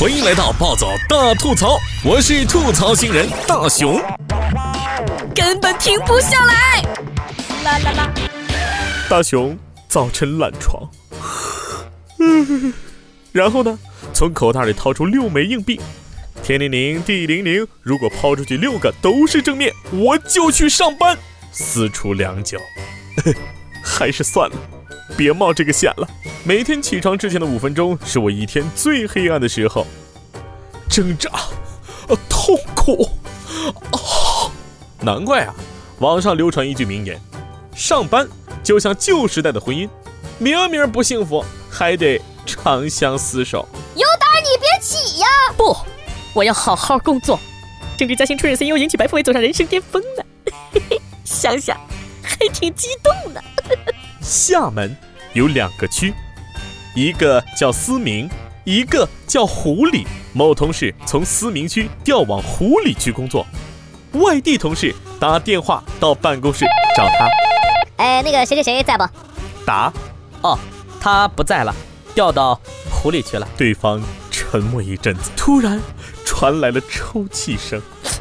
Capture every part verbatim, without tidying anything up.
欢迎来到暴走大吐槽，我是吐槽新人大熊， 根本停不下来。啦啦啦！ 大熊早晨懒床，嗯，然后呢，从口袋里掏出六枚硬币，天灵灵地灵灵，如果抛出去六个都是正面，我就去上班。思出良久，还是算了，别冒这个险了。每天起床之前的五分钟是我一天最黑暗的时候，挣扎，呃、痛苦、啊，难怪啊！网上流传一句名言：上班就像旧时代的婚姻，明明不幸福，还得长相厮守。 有胆你别起呀！不，我要好好工作。升职加薪，出任 C E O， 迎娶白富美，走上人生巅峰呢。想想还挺激动的。 厦门有两个区，一个叫思明，一个叫湖里。某同事从思明区调往湖里区工作，外地同事打电话到办公室找他。 哎，那个谁谁谁在不？ 答： 哦，他不在了，调到湖里去了。 对方沉默一阵子，突然传来了抽泣声。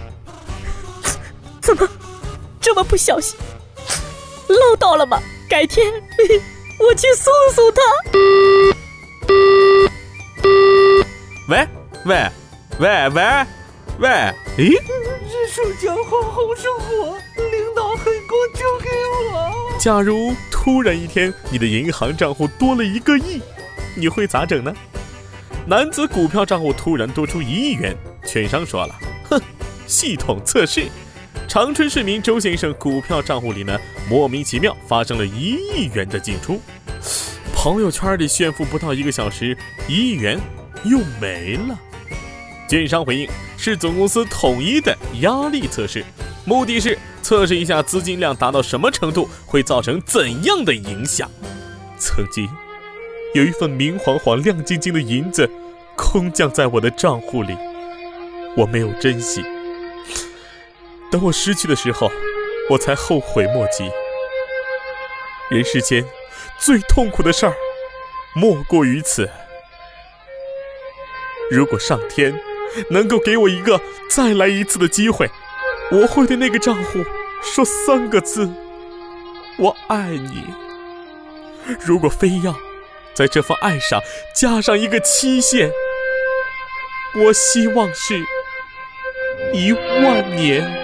怎么这么不小心，漏到了吗？改天我去送送他。 喂喂喂喂喂！诶， 日出江花好生活，领导很公就给我。 假如突然一天你的银行账户多了一个亿，你会咋整呢？男子股票账户突然多出一亿元，券商说了，哼，系统测试。长春市民周先生股票账户里呢，莫名其妙发生了一亿元的进出，朋友圈里炫富不到一个小时，一亿元又没了。券商回应是总公司统一的压力测试，目的是测试一下资金量达到什么程度会造成怎样的影响。曾经有一份明晃晃亮晶晶的银子空降在我的账户里，我没有珍惜，等我失去的时候，我才后悔莫及。人世间最痛苦的事儿莫过于此。如果上天能够给我一个再来一次的机会，我会对那个账户说三个字：我爱你。如果非要在这份爱上加上一个期限，我希望是一万年。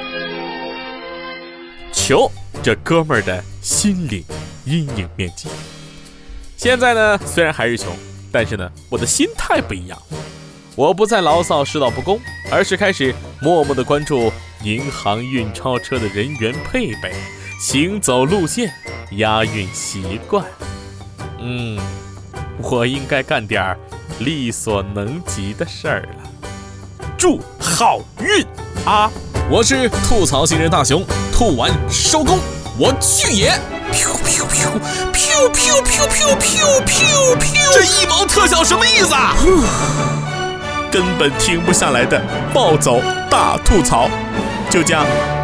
求这哥们儿的心理阴影面积。现在呢，虽然还是穷，但是呢，我的心态不一样。我不再牢骚世道不公，而是开始默默地关注银行运钞车的人员配备、行走路线、押运习惯。嗯，我应该干点力所能及的事儿了。祝好运啊！ 我是吐槽新人大熊，吐完收工，我去也！噗噗噗噗噗噗噗噗噗噗，这一毛特效什么意思啊？ 根本停不下来的暴走大吐槽，就这样。